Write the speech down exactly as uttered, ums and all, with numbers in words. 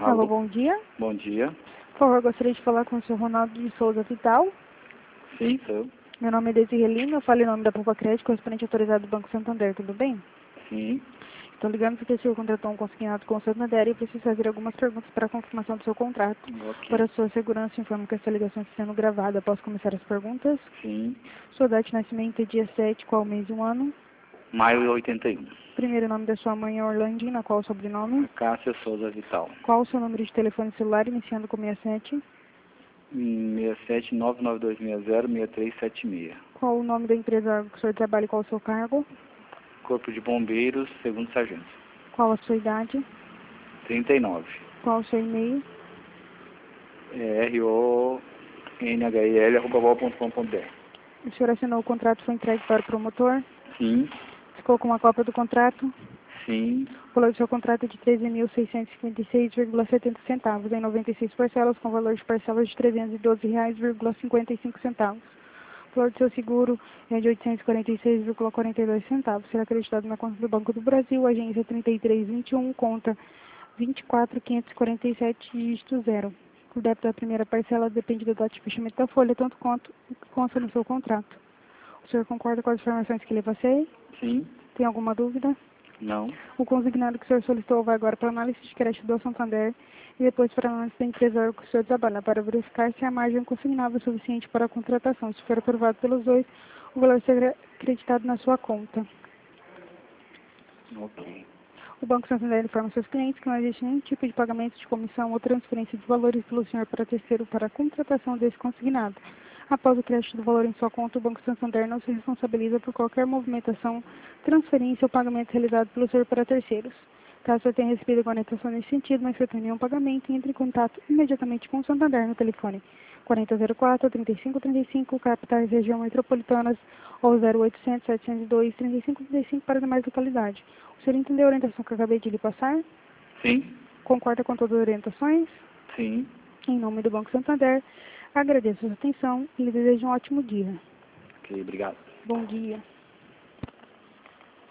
Alô, bom dia. Bom dia. Por favor, gostaria de falar com o senhor Ronaldo de Souza Vital. Sim, sou eu. Meu nome é Desirê Lima, eu falo em nome da Poupa Crédito, correspondente autorizado do Banco Santander, tudo bem? Sim. Estou ligando porque o senhor contratou um consignado com o Santander e preciso fazer algumas perguntas para a confirmação do seu contrato. Ok. Para a sua segurança, informo que essa ligação está sendo gravada. Posso começar as perguntas? Sim. Sua data de nascimento é dia sete, qual mês e o ano? Maio de oitenta e um. Primeiro nome da sua mãe é Orlandina, qual o sobrenome? Cássia Souza Vital. Qual o seu número de telefone celular, iniciando com sessenta e sete? seis sete nove nove dois seis zero seis três sete seis. Qual o nome da empresa que o senhor trabalha e qual o seu cargo? Corpo de Bombeiros, segundo sargento. Qual a sua idade? trinta e nove. Qual o seu e-mail? É R O N H I L arroba vol ponto com ponto br. O senhor assinou o contrato e foi entregue para o promotor? Sim. Ficou com uma cópia do contrato? Sim. O valor do seu contrato é de treze mil seiscentos e cinquenta e seis vírgula setenta centavos, em noventa e seis parcelas, com valor de parcelas de trezentos e doze reais e cinquenta e cinco centavos. O valor do seu seguro é de oitocentos e quarenta e seis vírgula quarenta e dois centavos. Será acreditado na conta do Banco do Brasil, agência trinta e três vinte e um, conta vinte e quatro quinhentos e quarenta e sete, dígito zero. O débito da primeira parcela depende da data de fechamento da folha, tanto quanto consta no seu contrato. O senhor concorda com as informações que lhe passei? Sim. Tem alguma dúvida? Não. O consignado que o senhor solicitou vai agora para a análise de crédito do Santander e depois para a análise da empresa que o senhor trabalha, para verificar se a margem consignável é suficiente para a contratação. Se for aprovado pelos dois, o valor será acreditado na sua conta. Ok. O Banco Santander informa seus clientes que não existe nenhum tipo de pagamento de comissão ou transferência de valores pelo senhor para terceiro para a contratação desse consignado. Após o crédito do valor em sua conta, o Banco Santander não se responsabiliza por qualquer movimentação, transferência ou pagamento realizado pelo senhor para terceiros. Caso você tenha recebido alguma orientação nesse sentido, mas efetue nenhum pagamento, entre em contato imediatamente com o Santander no telefone quarenta zero quatro, trinta e cinco trinta e cinco, capitais região metropolitanas, ou zero oitocentos, setecentos e dois, trinta e cinco trinta e cinco para demais localidades. O senhor entendeu a orientação que eu acabei de lhe passar? Sim. Concorda com todas as orientações? Sim. Em nome do Banco Santander, agradeço a sua atenção e lhe desejo um ótimo dia. Ok, obrigado. Bom dia.